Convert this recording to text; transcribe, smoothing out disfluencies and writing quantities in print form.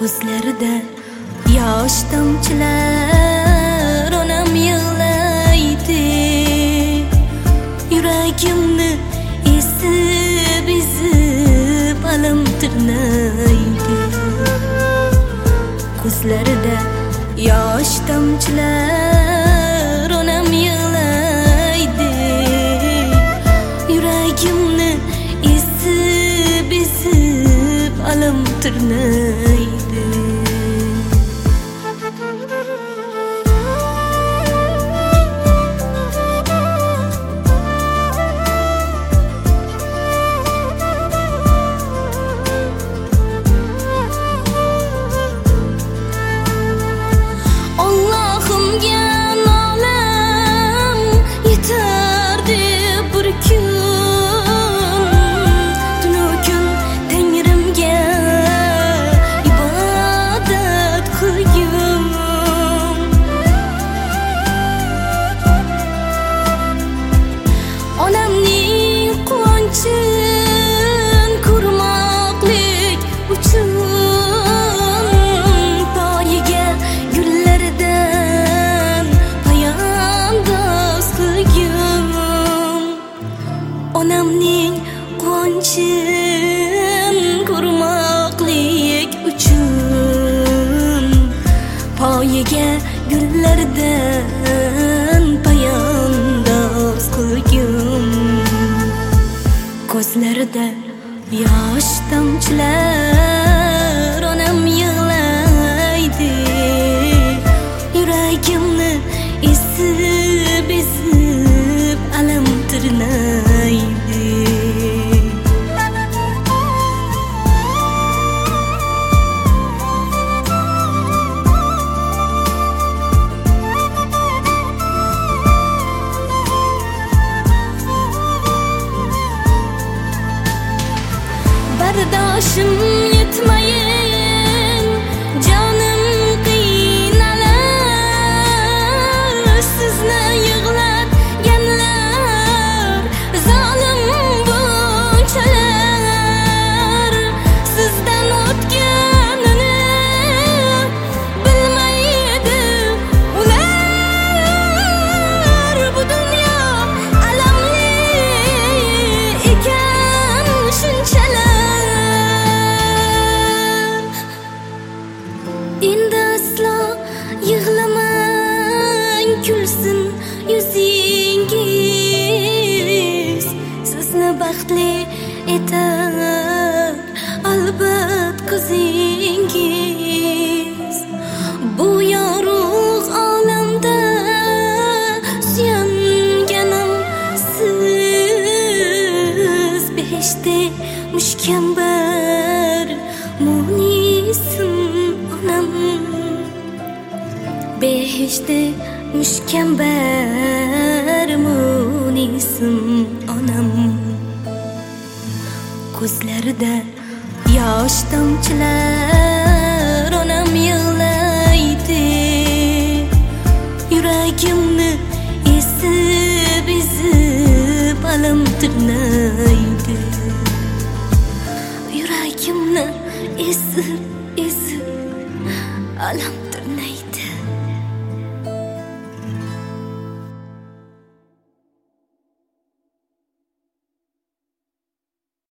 Ko'zlarida yosh tomchilar, onam yig'laydi. Yuragimni ezib alam tirnaydi. Ko'zlarida yosh tomchilar, onam yig'laydi. Yuragimni ezib alam tirnaydi. Onamning qonchin kurmoqlik uchun poyiga gullardan poyandoz qo'ygum. Ko'zlarida yosh tomchilar, onam yig'laydi. Yuragimni ezib alam tirnaydi. Bardoshim yetmayin, jonim qiynalar. Sizni yig'latganlar zolim bunchalar. Sizdan o'tganini bilmaydi ular. Bu dunyo alamli ekan shunchalar. Endi aslo yig'lamang, kulsin yuzingiz. Sizni baxtli etar albat ko'zingiz. Bu yorug' olamda suyanganim siz. Behishti mushkambar munisim onam. Behishti mushkambar munisim onam. Ko'zlarida yosh tomchilar, onam yig'laydi. Yuragimni ezib alam tirnaydi. Yuragimni ezib alam tirnaydi.